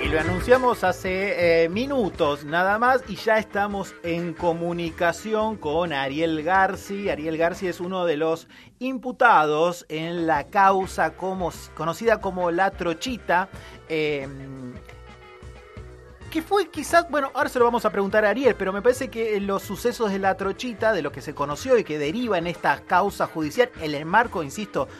Lo anunciamos hace minutos nada más y ya estamos en comunicación con Ariel Garci. Ariel Garci es uno de los imputados en la causa conocida como La Trochita, que fue quizás, bueno, ahora se lo vamos a preguntar a Ariel, pero me parece que los sucesos de La Trochita, de lo que se conoció y que deriva en esta causa judicial, en el marco, insisto,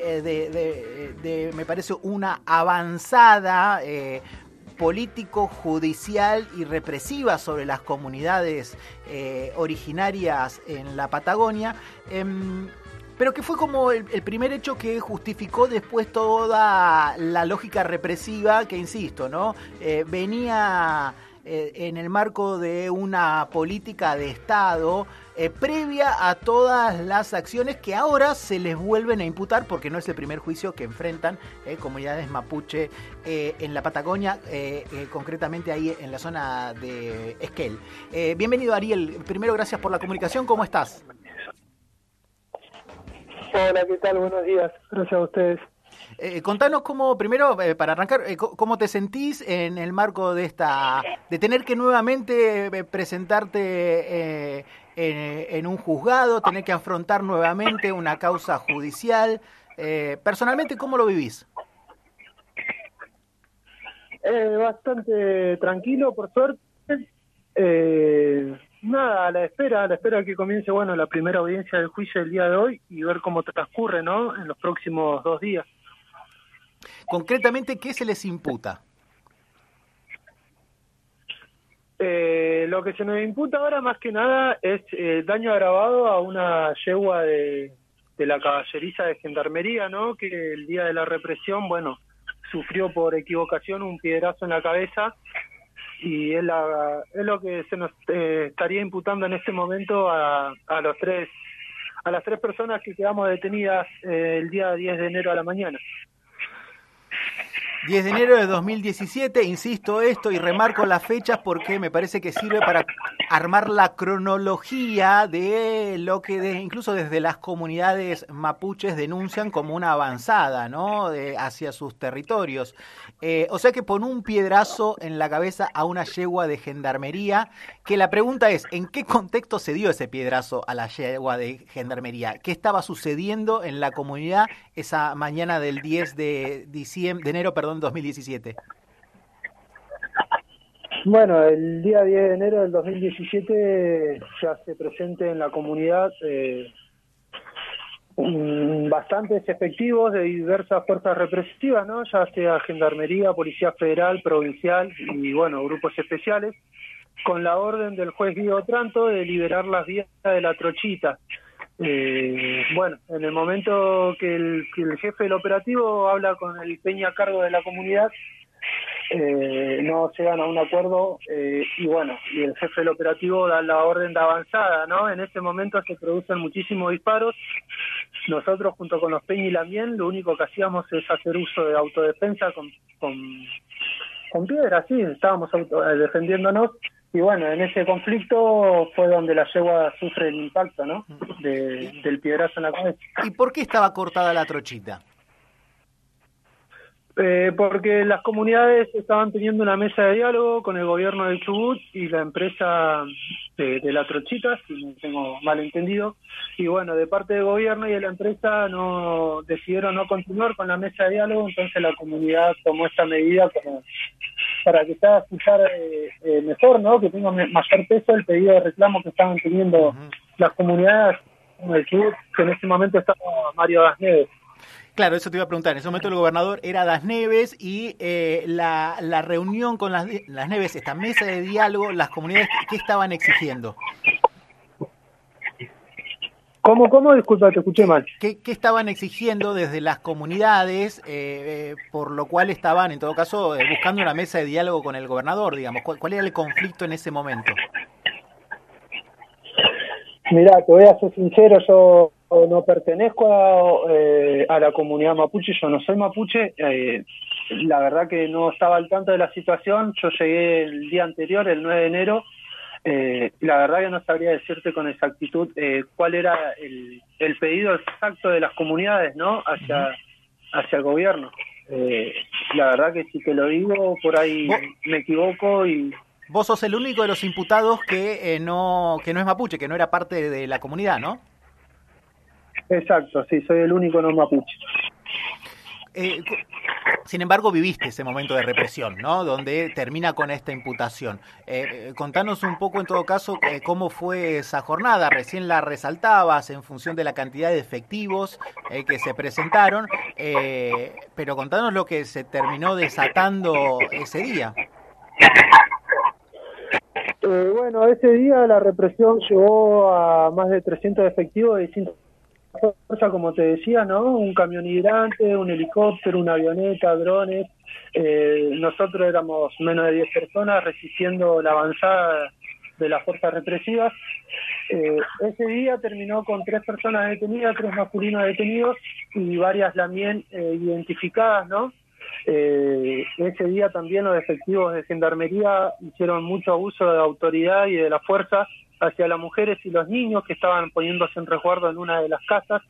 me parece una avanzada político, judicial y represiva sobre las comunidades originarias en la Patagonia, pero que fue como el primer hecho que justificó después toda la lógica represiva que, insisto, ¿no? Venía en el marco de una política de Estado previa a todas las acciones que ahora se les vuelven a imputar, porque no es el primer juicio que enfrentan comunidades mapuche en la Patagonia, concretamente ahí en la zona de Esquel. Bienvenido, Ariel. Primero, gracias por la comunicación. ¿Cómo estás? Hola, ¿qué tal? Buenos días. Gracias a ustedes. Contanos cómo, primero, para arrancar, cómo te sentís en el marco de de tener que nuevamente presentarte en un juzgado, tener que afrontar nuevamente una causa judicial. Personalmente, ¿cómo lo vivís? Bastante tranquilo, por suerte. Nada, a la espera que comience, bueno, la primera audiencia del juicio el día de hoy y ver cómo transcurre, ¿no? En los próximos 2 días. Concretamente, ¿qué se les imputa? Lo que se nos imputa ahora, más que nada, es daño agravado a una yegua de la caballeriza de Gendarmería, ¿no? Que el día de la represión, bueno, sufrió por equivocación un piedrazo en la cabeza. Y es lo que se nos estaría imputando en este momento a las tres personas que quedamos detenidas el día 10 de enero a la mañana. 10 de enero de 2017, insisto esto y remarco las fechas porque me parece que sirve para armar la cronología de lo que incluso desde las comunidades mapuches denuncian como una avanzada, ¿no? Hacia sus territorios. O sea que pone un piedrazo en la cabeza a una yegua de Gendarmería, que la pregunta es, ¿en qué contexto se dio ese piedrazo a la yegua de Gendarmería? ¿Qué estaba sucediendo en la comunidad esa mañana del 10 de enero, 2017? Bueno, el día 10 de enero del 2017 ya se presente en la comunidad bastantes efectivos de diversas fuerzas represivas, ¿no? Ya sea Gendarmería, Policía Federal, Provincial y, bueno, grupos especiales, con la orden del juez Guido Otranto de liberar las vías de La Trochita. Bueno, en el momento que el jefe del operativo habla con el peña a cargo de la comunidad, no llegan a un acuerdo y bueno, y el jefe del operativo da la orden de avanzada, ¿no? En ese momento se producen muchísimos disparos. Nosotros, junto con los Peña y Lamien, lo único que hacíamos es hacer uso de autodefensa con piedras, sí, estábamos defendiéndonos. Y bueno, en ese conflicto fue donde la yegua sufre el impacto, ¿no? Del piedrazo en la cabeza. ¿Y por qué estaba cortada la trochita? Porque las comunidades estaban teniendo una mesa de diálogo con el gobierno de Chubut y la empresa de La Trochita, si no tengo mal entendido, y bueno, de parte del gobierno y de la empresa decidieron no continuar con la mesa de diálogo, entonces la comunidad tomó esta medida como para que se haga escuchar mejor, ¿no? Que tenga mayor peso el pedido de reclamo que estaban teniendo las comunidades en el Chubut, que en este momento estaba Mario Das Neves. Claro, eso te iba a preguntar. En ese momento el gobernador era Das Neves y la reunión con las Neves, esta mesa de diálogo, las comunidades, ¿qué estaban exigiendo? ¿Cómo? Disculpa, te escuché mal. ¿Qué estaban exigiendo desde las comunidades, por lo cual estaban, en todo caso, buscando una mesa de diálogo con el gobernador, digamos? ¿Cuál era el conflicto en ese momento? Mirá, te voy a ser sincero, yo no pertenezco a la comunidad mapuche, yo no soy mapuche, la verdad que no estaba al tanto de la situación, yo llegué el día anterior, el 9 de enero, la verdad que no sabría decirte con exactitud cuál era el pedido exacto de las comunidades, ¿no? Hacia el gobierno. La verdad que si te lo digo, por ahí me equivoco y... Vos sos el único de los imputados que no es mapuche, que no era parte de la comunidad, ¿no? Exacto, sí, soy el único no mapuche. Sin embargo, viviste ese momento de represión, ¿no? Donde termina con esta imputación. Contanos un poco, en todo caso, cómo fue esa jornada. Recién la resaltabas en función de la cantidad de efectivos que se presentaron, pero contanos lo que se terminó desatando ese día. Bueno, ese día la represión llegó a más de 300 efectivos de distintas fuerzas, como te decía, ¿no? Un camión hidrante, un helicóptero, una avioneta, drones. Nosotros éramos menos de 10 personas resistiendo la avanzada de las fuerzas represivas. Ese día terminó con 3 personas detenidas, 3 masculinos detenidos y varias también identificadas, ¿no? Ese día también los efectivos de Gendarmería hicieron mucho abuso de autoridad y de la fuerza hacia las mujeres y los niños que estaban poniéndose en resguardo en una de las casas.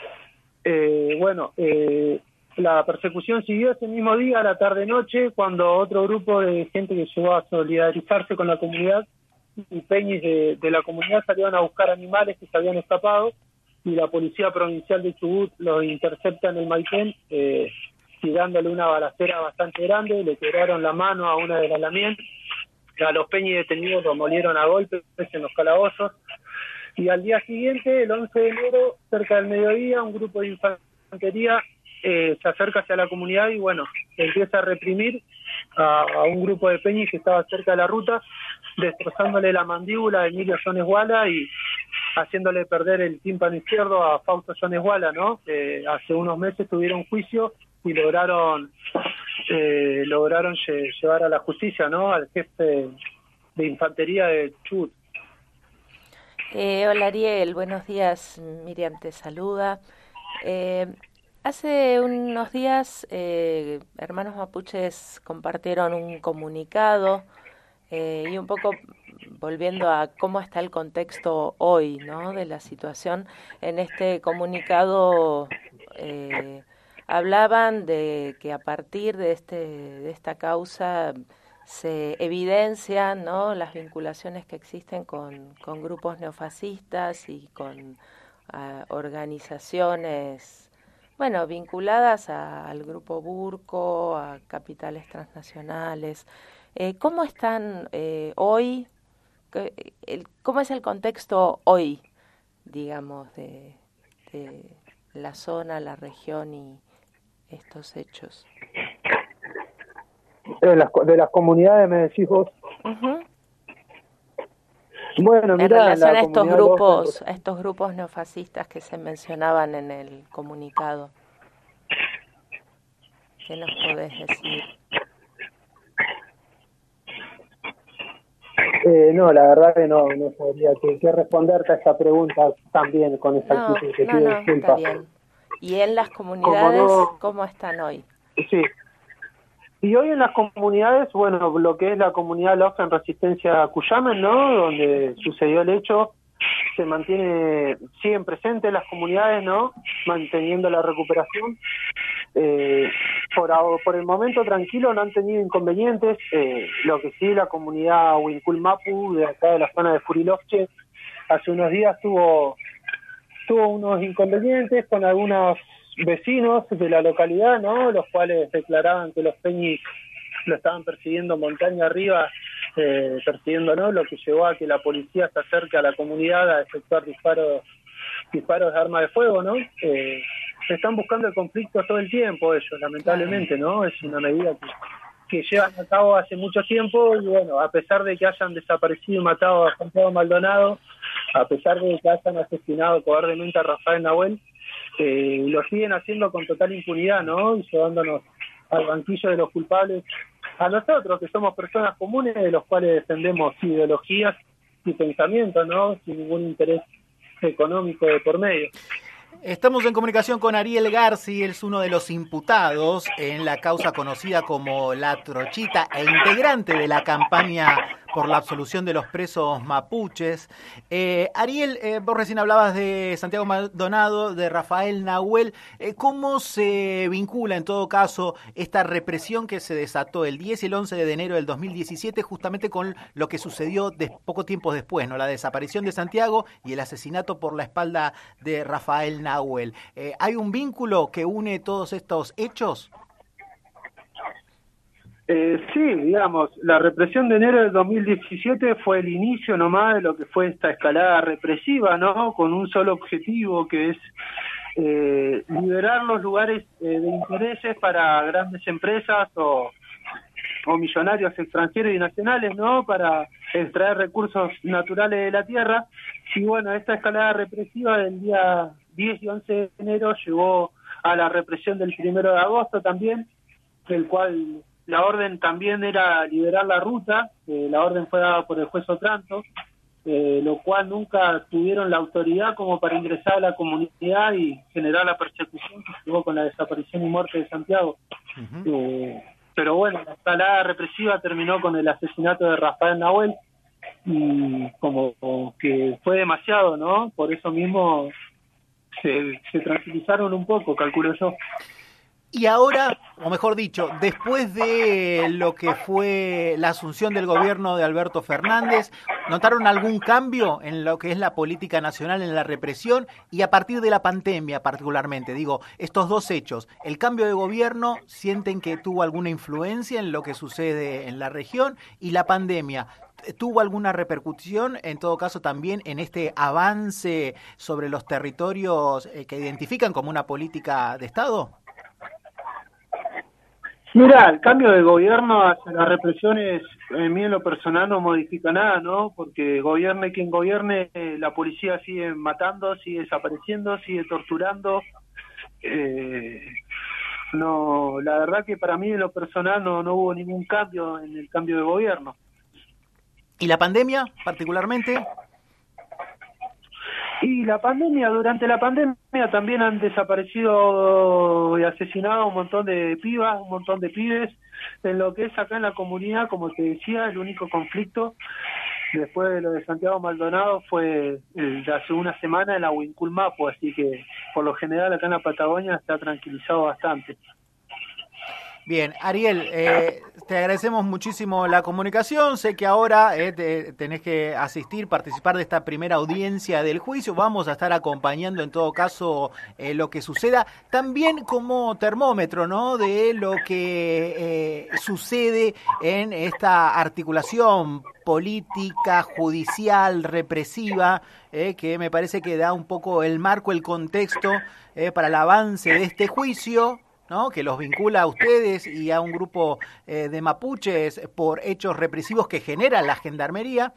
La persecución siguió ese mismo día, a la tarde-noche, cuando otro grupo de gente que llegó a solidarizarse con la comunidad y peñis de la comunidad salieron a buscar animales que se habían escapado y la Policía Provincial de Chubut los intercepta en el Maipén, tirándole una balacera bastante grande, le quebraron la mano a una de las lamien, a los peñis detenidos los molieron a golpes en los calabozos, y al día siguiente, el 11 de enero, cerca del mediodía, un grupo de infantería se acerca hacia la comunidad y bueno, empieza a reprimir a un grupo de peñis que estaba cerca de la ruta, destrozándole la mandíbula a Emilio Jones Wala y haciéndole perder el tímpano izquierdo a Fausto Jones Wala, ¿no? Hace unos meses tuvieron juicio y lograron llevar a la justicia, ¿no? Al jefe de infantería de Chubut. Hola Ariel, buenos días, Miriam te saluda. Hace unos días hermanos mapuches compartieron un comunicado y un poco volviendo a cómo está el contexto hoy, ¿no? De la situación. En este comunicado hablaban de que a partir de esta causa se evidencian, ¿no?, las vinculaciones que existen con grupos neofascistas y con organizaciones, bueno, vinculadas al grupo Burco, a capitales transnacionales. ¿Cómo están hoy? ¿Cómo es el contexto hoy, digamos, de la zona, la región y estos hechos? De las comunidades, me decís vos. Uh-huh. Bueno, mira, en relación a estos grupos neofascistas que se mencionaban en el comunicado, ¿qué nos podés decir? No, la verdad que no sabría qué responderte a esta pregunta también con exactitud. No, está bien. ¿Y en las comunidades cómo están hoy? Sí. Y hoy en las comunidades, bueno, lo que es la comunidad LOF en Resistencia a Cuyamen, ¿no?, donde sucedió el hecho, siguen presentes las comunidades, ¿no?, manteniendo la recuperación. Por el momento tranquilo, no han tenido inconvenientes. Lo que sí, la comunidad Huincul Mapu, de acá de la zona de Furilovche, hace unos días tuvo unos inconvenientes con algunos vecinos de la localidad, ¿no?, los cuales declaraban que los peñis lo estaban persiguiendo montaña arriba, persiguiendo, lo que llevó a que la policía se acerque a la comunidad a efectuar disparos de arma de fuego, ¿no? Están buscando el conflicto todo el tiempo ellos, lamentablemente, ¿no? Es una medida que llevan a cabo hace mucho tiempo y bueno, a pesar de que hayan desaparecido y matado a Juan Pablo Maldonado, a pesar de que hayan asesinado cobardemente a Rafael Nahuel, lo siguen haciendo con total impunidad, ¿no? Y llevándonos al banquillo de los culpables a nosotros, que somos personas comunes de los cuales defendemos ideologías y pensamientos, ¿no?, sin ningún interés económico de por medio. Estamos en comunicación con Ariel Garci, él es uno de los imputados en la causa conocida como La Trochita e integrante de la campaña por la absolución de los presos mapuches. Ariel, vos recién hablabas de Santiago Maldonado, de Rafael Nahuel. ¿Cómo se vincula en todo caso esta represión que se desató el 10 y el 11 de enero del 2017 justamente con lo que sucedió poco tiempo después, ¿no? La desaparición de Santiago y el asesinato por la espalda de Rafael Nahuel? ¿Hay un vínculo que une todos estos hechos? Sí, digamos, la represión de enero del 2017 fue el inicio nomás de lo que fue esta escalada represiva, ¿no? Con un solo objetivo, que es liberar los lugares de intereses para grandes empresas o millonarios extranjeros y nacionales, ¿no? Para extraer recursos naturales de la tierra. Y bueno, esta escalada represiva del día 10 y 11 de enero llevó a la represión del 1 de agosto también, del cual la orden también era liberar la ruta. La orden fue dada por el juez Otranto, lo cual nunca tuvieron la autoridad como para ingresar a la comunidad y generar la persecución que estuvo con la desaparición y muerte de Santiago. Pero bueno, la escalada represiva terminó con el asesinato de Rafael Nahuel, y como que fue demasiado, ¿no? Por eso mismo se tranquilizaron un poco, calculo yo. Y ahora, o mejor dicho, después de lo que fue la asunción del gobierno de Alberto Fernández, ¿notaron algún cambio en lo que es la política nacional en la represión? Y a partir de la pandemia particularmente, digo, estos dos hechos, ¿el cambio de gobierno sienten que tuvo alguna influencia en lo que sucede en la región? Y la pandemia, ¿tuvo alguna repercusión, en todo caso, también en este avance sobre los territorios que identifican como una política de Estado? Mira, el cambio de gobierno hacia las represiones, en mí en lo personal no modifica nada, ¿no? Porque gobierne quien gobierne, la policía sigue matando, sigue desapareciendo, sigue torturando. No, la verdad que para mí en lo personal no hubo ningún cambio en el cambio de gobierno. ¿Y la pandemia particularmente? Y durante la pandemia también han desaparecido y asesinado un montón de pibas, un montón de pibes. En lo que es acá en la comunidad, como te decía, el único conflicto después de lo de Santiago Maldonado fue el de hace una semana en la Huincul-Mapu, así que por lo general acá en la Patagonia se ha tranquilizado bastante. Bien, Ariel, te agradecemos muchísimo la comunicación. Sé que ahora tenés que participar de esta primera audiencia del juicio. Vamos a estar acompañando en todo caso lo que suceda. También como termómetro, ¿no? De lo que sucede en esta articulación política, judicial, represiva, que me parece que da un poco el marco, el contexto para el avance de este juicio, ¿no? Que los vincula a ustedes y a un grupo de mapuches por hechos represivos que genera la gendarmería,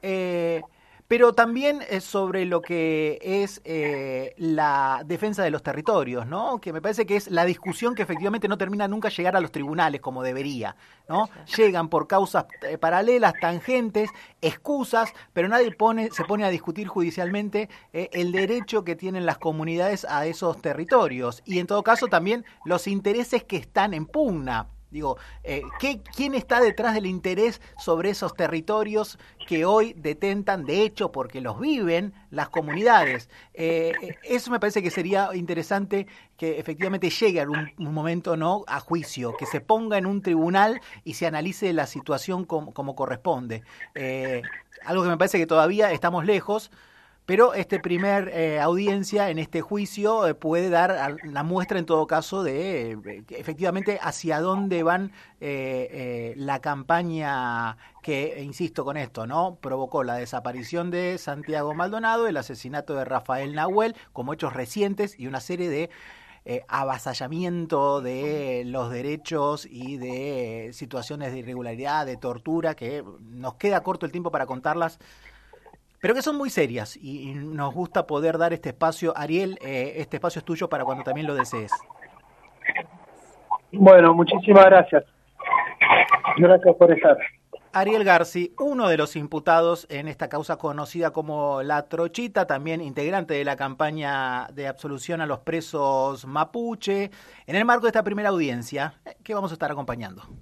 pero también sobre lo que es la defensa de los territorios, ¿no? Que me parece que es la discusión que efectivamente no termina nunca llegar a los tribunales como debería, ¿no? Llegan por causas paralelas, tangentes, excusas, pero nadie se pone a discutir judicialmente el derecho que tienen las comunidades a esos territorios y en todo caso también los intereses que están en pugna. Digo, ¿quién está detrás del interés sobre esos territorios que hoy detentan, de hecho, porque los viven las comunidades? Eso me parece que sería interesante que efectivamente llegue a un momento, ¿no?, a juicio, que se ponga en un tribunal y se analice la situación como corresponde. Algo que me parece que todavía estamos lejos. Pero primer audiencia en este juicio puede dar la muestra en todo caso de efectivamente hacia dónde van la campaña que, insisto con esto, ¿no?, provocó la desaparición de Santiago Maldonado, el asesinato de Rafael Nahuel como hechos recientes y una serie de avasallamiento de los derechos y de situaciones de irregularidad, de tortura, que nos queda corto el tiempo para contarlas, pero que son muy serias y nos gusta poder dar este espacio. Ariel, este espacio es tuyo para cuando también lo desees. Bueno, muchísimas gracias. Gracias por estar. Ariel Garci, uno de los imputados en esta causa conocida como La Trochita, también integrante de la campaña de absolución a los presos mapuche, en el marco de esta primera audiencia que vamos a estar acompañando.